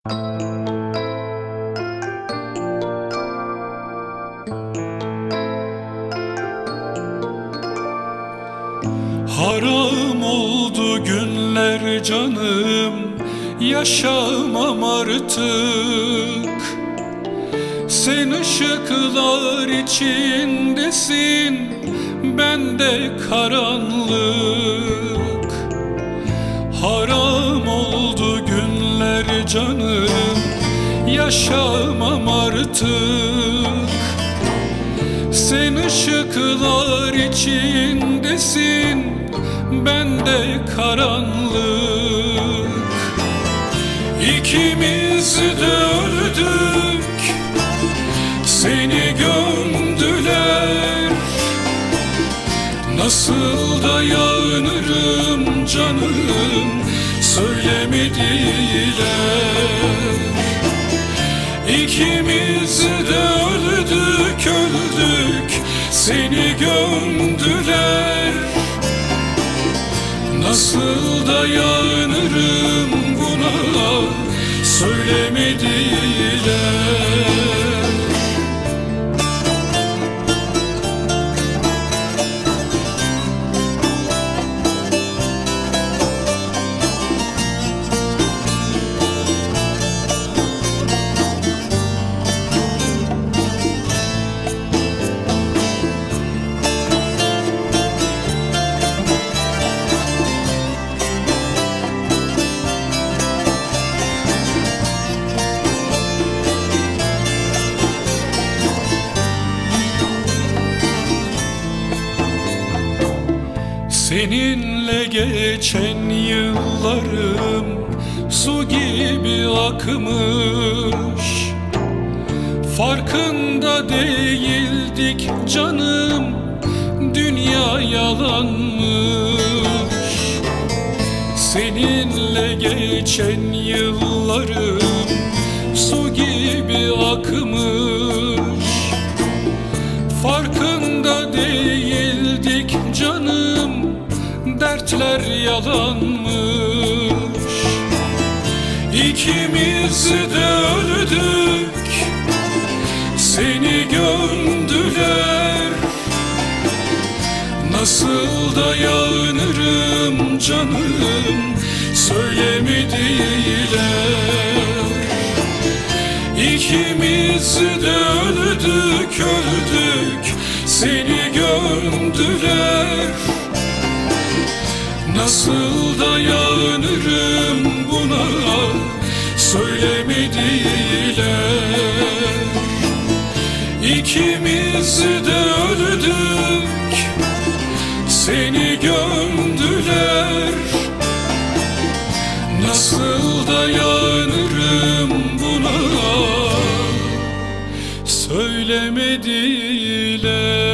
Haram oldu günler canım, yaşamam artık. Sen ışıklar içindesin, ben de karanlık. Haram oldu günler canım, yaşamam artık. Sen ışıklar içindesin, ben de karanlık. İkimiz de öldük, seni gömdüler. Nasıl dayanırım canım, söylemediler. İkimiz de öldük, seni gömdüler. Nasıl dayanırım buna, söylemediler. Seninle geçen yıllarım su gibi akmış. Farkında değildik canım, dünya yalanmış. Seninle geçen yıllarım su gibi akmış. Farkında değildik canım, dertler yalanmış. İkimiz de öldük, seni gömdüler. Nasıl dayanırım canım, söylemediler. İkimiz de öldük, seni gömdüler. Nasıl dayanırım buna, söylemediler. İkimiz de öldük, seni gömdüler. Nasıl dayanırım buna, söylemediler.